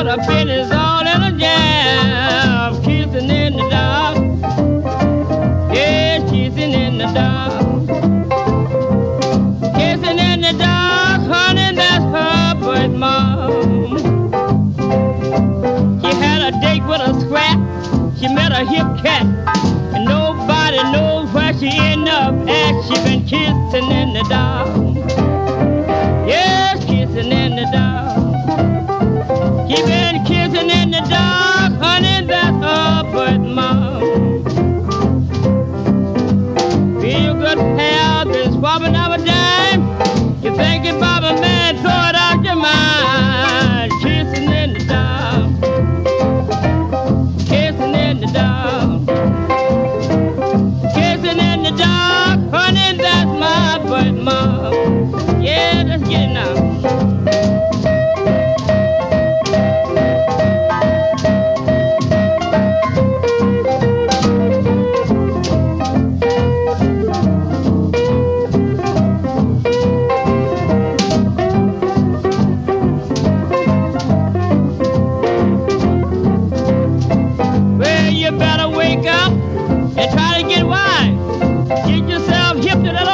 put her business all in a jam. Kissing in the dark. Yeah, kissing in the dark. Kissing in the dark, honey, that's her birthmark. She had a date with a scrap. She met a hip cat. And nobody knows where she ended up at. She been kissing in the dark. Yes, kissing in the dark. She been kissing in the dark, honey, that's her birthmark. Feel good pal, been swapping up a dime. You thinking about a man, throw it out your mind. Kissing in the dark. Kissing in the dark. Kissing in the dark, honey, that's my birthmark. Yeah, let's get it now. Well, you better wake up and try to get wise. Get yourself hip to the